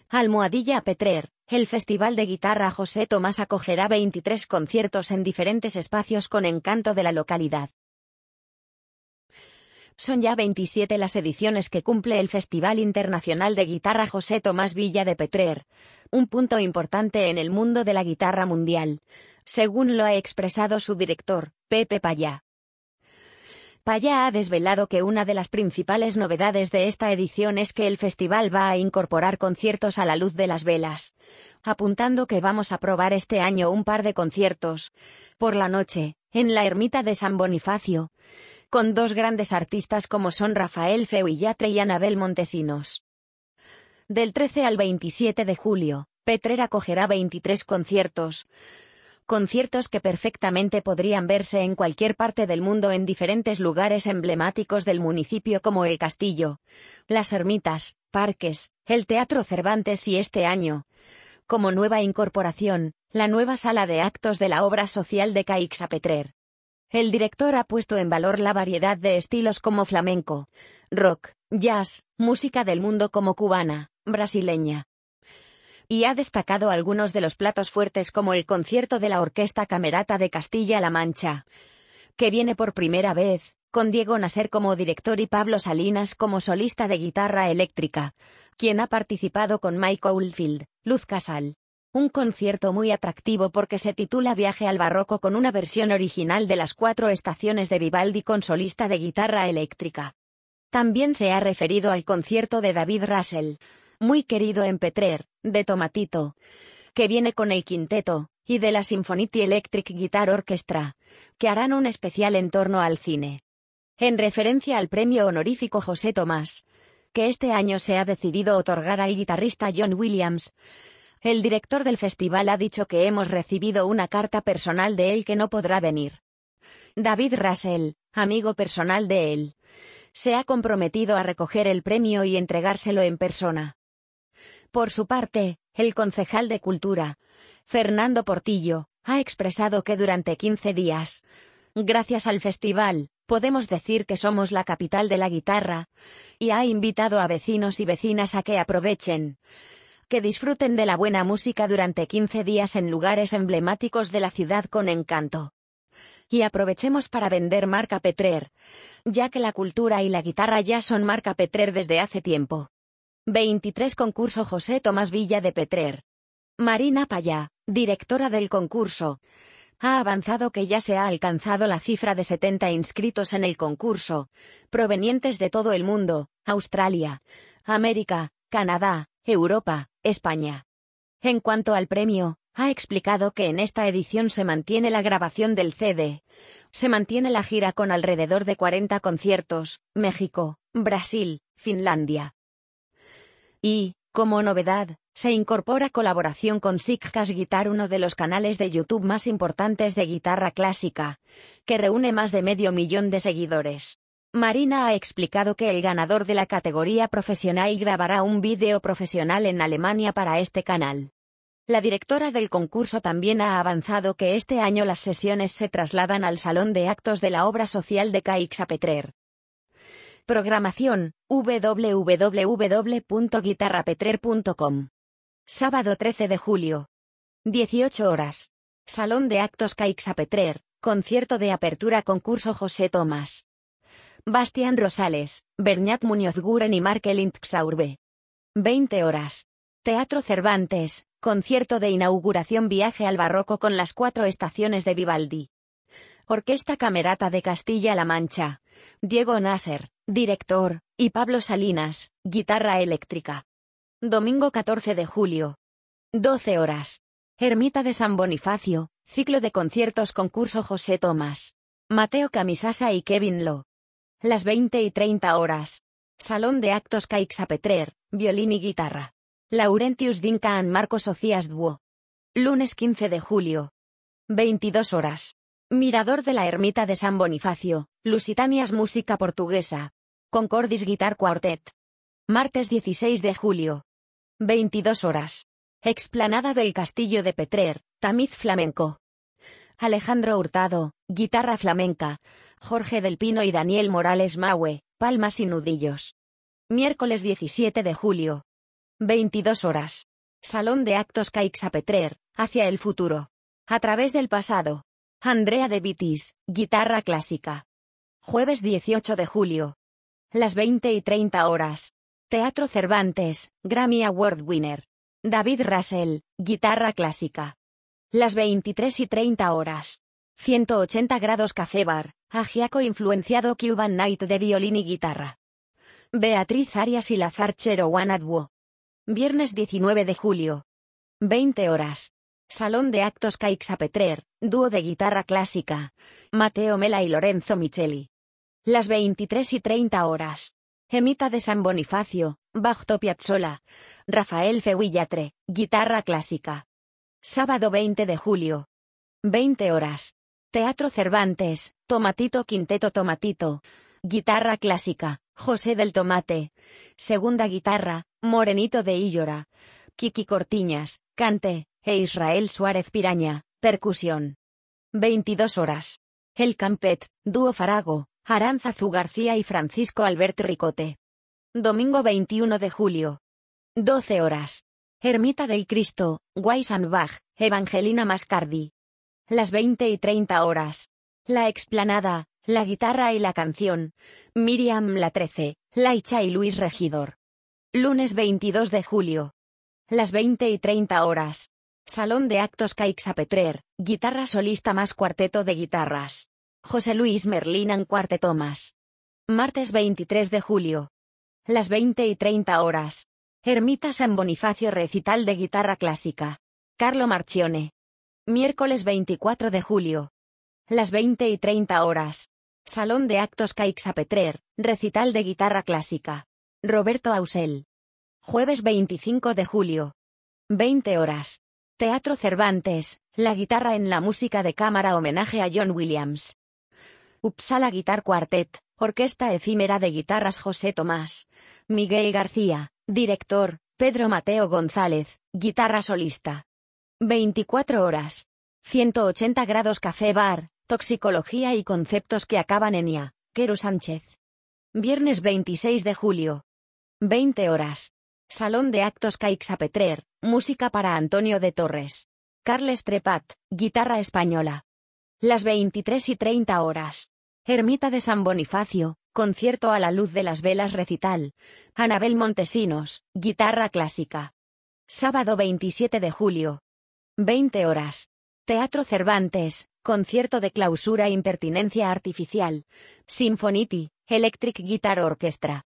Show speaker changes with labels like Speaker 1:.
Speaker 1: Almohadilla Petrer, el Festival de Guitarra José Tomás acogerá 23 conciertos en diferentes espacios con encanto de la localidad. Son ya 27 las ediciones que cumple el Festival Internacional de Guitarra José Tomás Villa de Petrer, un punto importante en el mundo de la guitarra mundial, según lo ha expresado su director, Pepe Payá. Payá ha desvelado que una de las principales novedades de esta edición es que el festival va a incorporar conciertos a la luz de las velas, apuntando que vamos a probar este año un par de conciertos, por la noche, en la ermita de San Bonifacio, con dos grandes artistas como son Rafael Feu Illatre y Anabel Montesinos. Del 13 al 27 de julio, Petrer acogerá 23 conciertos que perfectamente podrían verse en cualquier parte del mundo en diferentes lugares emblemáticos del municipio como el Castillo, las ermitas, parques, el Teatro Cervantes y este año, como nueva incorporación, la nueva sala de actos de la obra social de Caixa Petrer. El director ha puesto en valor la variedad de estilos como flamenco, rock, jazz, música del mundo como cubana, brasileña. Y ha destacado algunos de los platos fuertes como el concierto de la Orquesta Camerata de Castilla-La Mancha, que viene por primera vez, con Diego Nasser como director y Pablo Salinas como solista de guitarra eléctrica, quien ha participado con Mike Oldfield, Luz Casal. Un concierto muy atractivo porque se titula Viaje al Barroco con una versión original de las 4 estaciones de Vivaldi con solista de guitarra eléctrica. También se ha referido al concierto de David Russell, muy querido en Petrer, de Tomatito, que viene con el quinteto, y de la Symphony Electric Guitar Orchestra, que harán un especial en torno al cine. En referencia al premio honorífico José Tomás, que este año se ha decidido otorgar al guitarrista John Williams, el director del festival ha dicho que hemos recibido una carta personal de él que no podrá venir. David Russell, amigo personal de él, se ha comprometido a recoger el premio y entregárselo en persona. Por su parte, el concejal de Cultura, Fernando Portillo, ha expresado que durante 15 días, gracias al festival, podemos decir que somos la capital de la guitarra, y ha invitado a vecinos y vecinas a que aprovechen, que disfruten de la buena música durante 15 días en lugares emblemáticos de la ciudad con encanto. Y aprovechemos para vender marca Petrer, ya que la cultura y la guitarra ya son marca Petrer desde hace tiempo. 23 Concurso José Tomás Villa de Petrer. Marina Payá, directora del concurso, ha avanzado que ya se ha alcanzado la cifra de 70 inscritos en el concurso, provenientes de todo el mundo, Australia, América, Canadá, Europa, España. En cuanto al premio, ha explicado que en esta edición se mantiene la grabación del CD, se mantiene la gira con alrededor de 40 conciertos, México, Brasil, Finlandia. Y, como novedad, se incorpora colaboración con Sickas Guitar, uno de los canales de YouTube más importantes de guitarra clásica, que reúne más de 500.000 de seguidores. Marina ha explicado que el ganador de la categoría profesional grabará un vídeo profesional en Alemania para este canal. La directora del concurso también ha avanzado que este año las sesiones se trasladan al Salón de Actos de la Obra Social de Caixa Petrer. Programación: www.guitarrapetrer.com. Sábado 13 de julio. 18 horas. Salón de Actos Caixa Petrer, concierto de apertura concurso José Tomás. Bastián Rosales, Bernat Muñoz Guren y Mark Lindxaurbe. 20 horas. Teatro Cervantes, concierto de inauguración Viaje al Barroco con las 4 estaciones de Vivaldi. Orquesta Camerata de Castilla-La Mancha, Diego Nasser, director, y Pablo Salinas, guitarra eléctrica. Domingo 14 de julio. 12 horas. Ermita de San Bonifacio, ciclo de conciertos concurso José Tomás. Mateo Camisasa y Kevin Lo. Las 20:30 horas. Salón de Actos Caixa Petrer, violín y guitarra. Laurentius Dincan Marcos Socias Duo. Lunes 15 de julio. 22 horas. Mirador de la Ermita de San Bonifacio, Lusitanias Música Portuguesa. Concordis Guitar Quartet. Martes 16 de julio. 22 horas. Explanada del Castillo de Petrer, Tamiz Flamenco. Alejandro Hurtado, guitarra flamenca. Jorge del Pino y Daniel Morales Maue, palmas y nudillos. Miércoles 17 de julio. 22 horas. Salón de actos Caix-a-Petrer, hacia el futuro. A través del pasado. Andrea de Vitis, guitarra clásica. Jueves 18 de julio. Las 20:30 horas. Teatro Cervantes, Grammy Award winner. David Russell, guitarra clásica. Las 23:30 horas. 180 grados Café Bar, agiaco influenciado Cuban Night de violín y guitarra. Beatriz Arias y Lazar Cherowan at Duo. Viernes 19 de julio. 20 horas. Salón de actos Caix-a-Petrer, dúo de guitarra clásica. Matteo Mela y Lorenzo Micheli. Las 23:30 horas. Emita de San Bonifacio, Bajo Piazzolla. Rafael Feuillatre, guitarra clásica. Sábado 20 de julio. 20 horas. Teatro Cervantes, Tomatito Quinteto Tomatito. Guitarra clásica, José del Tomate. Segunda guitarra, Morenito de Illora. Kiki Cortiñas, cante, e Israel Suárez Piraña, percusión. 22 horas. El Campet, dúo Farago, Aránzazu García y Francisco Alberto Ricote. Domingo 21 de julio. 12 horas. Ermita del Cristo, Weissenbach, Evangelina Mascardi. Las 20:30 horas. La explanada, la guitarra y la canción. Miriam La 13, Laicha y Luis Regidor. Lunes 22 de julio. Las 20:30 horas. Salón de actos Caix-a-Petrer, guitarra solista más cuarteto de guitarras. José Luis Merlín and Cuarteto más. Martes 23 de julio. Las 20:30 horas. Ermita San Bonifacio recital de guitarra clásica. Carlo Marchione. Miércoles 24 de julio. Las 20:30 horas. Salón de actos Caix-a-Petrer, recital de guitarra clásica. Roberto Ausel. Jueves 25 de julio. 20 horas. Teatro Cervantes, la guitarra en la música de cámara homenaje a John Williams. Uppsala Guitar Quartet, orquesta efímera de guitarras José Tomás. Miguel García, director, Pedro Mateo González, guitarra solista. 24 horas. 180 grados Café Bar, toxicología y conceptos que acaban en IA, Quero Sánchez. Viernes 26 de julio. 20 horas. Salón de actos Caix-a-Petrer, música para Antonio de Torres. Carles Trepat, guitarra española. Las 23:30 horas. Ermita de San Bonifacio, concierto a la luz de las velas recital. Anabel Montesinos, guitarra clásica. Sábado 27 de julio. 20 horas. Teatro Cervantes, concierto de clausura Impertinencia Artificial. Sinfoniti, Electric Guitar Orchestra.